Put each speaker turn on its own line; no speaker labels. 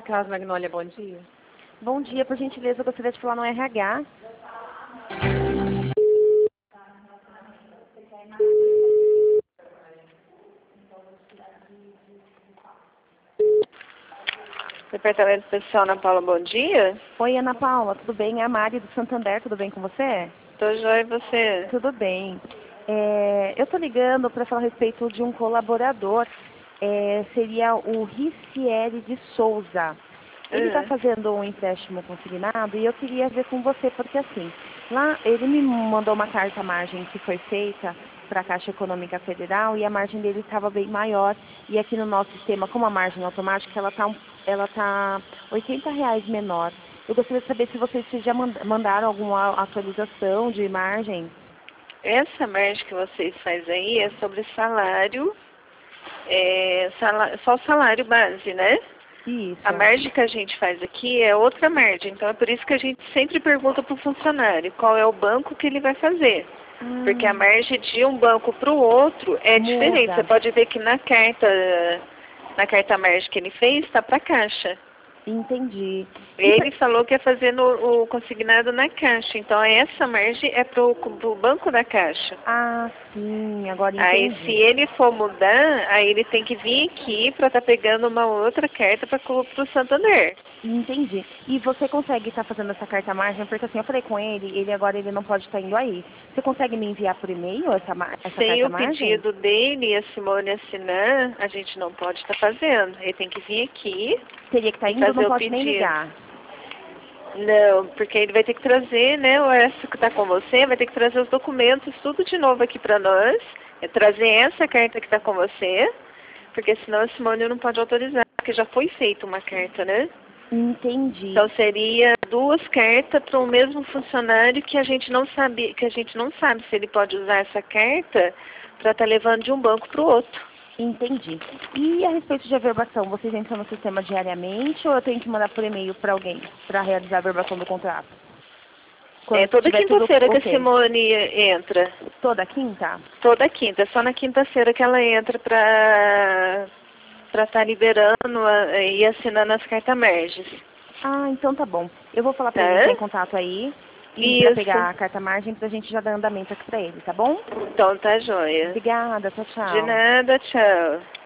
Casa Magnólia, bom dia.
Bom dia, por gentileza, eu gostaria de falar no RH.
Departamento Pessoal, Ana Paula, bom dia.
Oi, Ana Paula, tudo bem? É a Mari do Santander, tudo bem com você?
Tô joia, e você?
Tudo bem. Eu estou ligando para falar a respeito de um colaborador. Seria o Ricieri de Souza. Ele está fazendo um empréstimo consignado e eu queria ver com você, porque assim, lá ele me mandou uma carta margem que foi feita para a Caixa Econômica Federal e a margem dele estava bem maior. E aqui no nosso sistema, como a margem automática, ela tá R$ 80 menor. Eu gostaria de saber se vocês já mandaram alguma atualização de margem.
Essa margem que vocês fazem aí é sobre salário, só o salário base, né?
Isso.
A margem que a gente faz aqui é outra margem, então é por isso que a gente sempre pergunta para o funcionário qual é o banco que ele vai fazer. Porque a margem de um banco para o outro é diferente. Você pode ver que na carta margem que ele fez, está para a Caixa.
Entendi.
Ele falou que ia fazer o consignado na Caixa, então essa margem é pro banco da Caixa.
Ah, sim, agora entendi.
Aí se ele for mudar, aí ele tem que vir aqui para estar pegando uma outra carta para o Santander.
Entendi. E você consegue estar fazendo essa carta margem? Porque assim, eu falei com ele agora ele não pode estar indo aí. Você consegue me enviar por e-mail essa
Sem
carta
o
margem?
pedido dele e a Simone assinar, a gente não pode estar fazendo. Ele tem que vir aqui.
Teria que estar indo, não pode nem ligar.
Não, porque ele vai ter que trazer, né, o essa que está com você, vai ter que trazer os documentos, tudo de novo aqui para nós. Trazer essa carta que está com você, porque senão a Simone não pode autorizar, porque já foi feita uma carta, né?
Entendi.
Então seria 2 cartas para o mesmo funcionário que a gente não sabe se ele pode usar essa carta para estar levando de um banco para o outro.
Entendi. E a respeito de averbação, vocês entram no sistema diariamente ou eu tenho que mandar por e-mail para alguém para realizar a averbação do contrato?
Toda quinta-feira que a Simone entra.
Toda quinta?
Toda quinta. É só na quinta-feira que ela entra para estar liberando e assinando as cartas margens.
Ah, então tá bom. Eu vou falar para ele entrar em contato aí e para pegar a carta margem pra gente já dar andamento aqui para ele, tá bom?
Então tá joia.
Obrigada, tchau, tchau.
De nada, tchau.